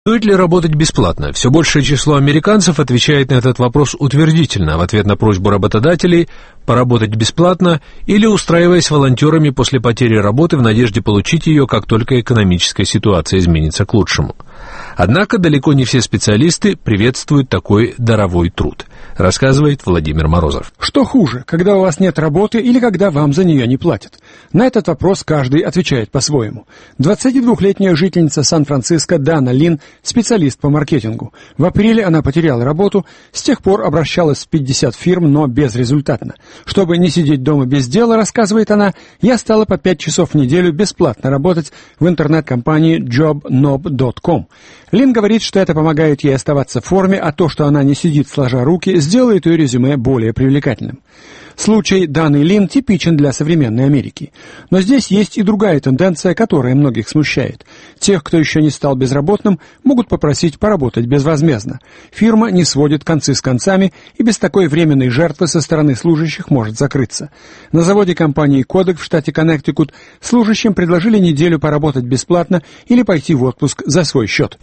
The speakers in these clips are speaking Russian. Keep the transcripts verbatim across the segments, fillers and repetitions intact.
Стоит ли работать бесплатно? Все большее число американцев отвечает на этот вопрос утвердительно в ответ на просьбу работодателей поработать бесплатно или устраиваясь волонтерами после потери работы в надежде получить ее, как только экономическая ситуация изменится к лучшему. Однако далеко не все специалисты приветствуют такой даровой труд, рассказывает Владимир Морозов. Что хуже, когда у вас нет работы или когда вам за нее не платят? На этот вопрос каждый отвечает по-своему. двадцатидвухлетняя жительница Сан-Франциско Дана Лин – специалист по маркетингу. В апреле она потеряла работу, с тех пор обращалась в пятьдесят фирм, но безрезультатно. Чтобы не сидеть дома без дела, рассказывает она, я стала по пять часов в неделю бесплатно работать в интернет-компании джоб ноб точка ком. Лин говорит, что это помогает ей оставаться в форме, а то, что она не сидит сложа руки, сделает ее резюме более привлекательным. Случай Даны Лин типичен для современной Америки. Но здесь есть и другая тенденция, которая многих смущает. Тех, кто еще не стал безработным, могут попросить поработать безвозмездно. Фирма не сводит концы с концами, и без такой временной жертвы со стороны служащих может закрыться. На заводе компании Kodak в штате Коннектикут служащим предложили неделю поработать бесплатно или пойти в отпуск за свой счет.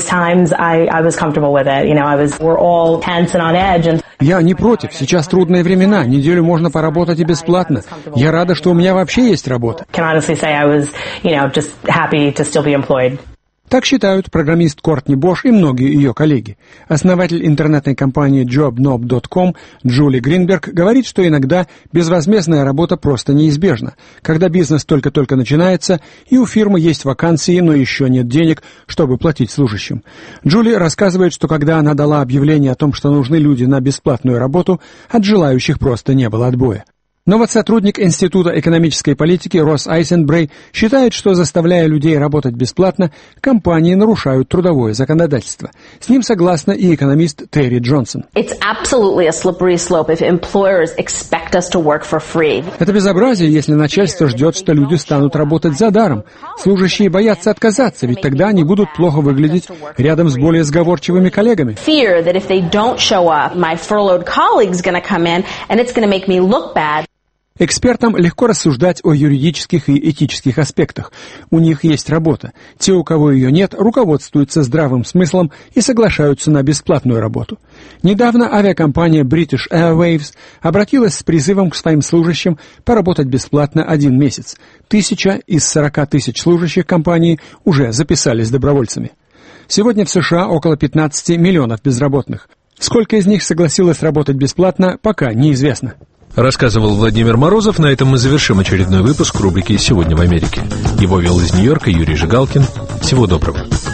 Я не против, сейчас трудные времена, неделю можно поработать и бесплатно. Я рада, что у меня вообще есть работа. Так считают программист Кортни Бош и многие ее коллеги. Основатель интернетной компании джоб ноб точка ком Джули Гринберг говорит, что иногда безвозмездная работа просто неизбежна, когда бизнес только-только начинается, и у фирмы есть вакансии, но еще нет денег, чтобы платить служащим. Джули рассказывает, что когда она дала объявление о том, что нужны люди на бесплатную работу, от желающих просто не было отбоя. Но вот сотрудник Института экономической политики Росс Айсенбрей считает, что, заставляя людей работать бесплатно, компании нарушают трудовое законодательство. С ним согласна и экономист Терри Джонсон. Это безобразие, если начальство ждет, что люди станут работать за даром. Служащие боятся отказаться, ведь тогда они будут плохо выглядеть рядом с более сговорчивыми коллегами. Экспертам легко рассуждать о юридических и этических аспектах. У них есть работа. Те, у кого ее нет, руководствуются здравым смыслом и соглашаются на бесплатную работу. Недавно авиакомпания British Airways обратилась с призывом к своим служащим поработать бесплатно один месяц. Тысяча из сорока тысяч служащих компании уже записались добровольцами. Сегодня в США около пятнадцати миллионов безработных. Сколько из них согласилось работать бесплатно, пока неизвестно. Рассказывал Владимир Морозов. На этом мы завершим очередной выпуск рубрики «Сегодня в Америке». Его вел из Нью-Йорка Юрий Жигалкин. Всего доброго.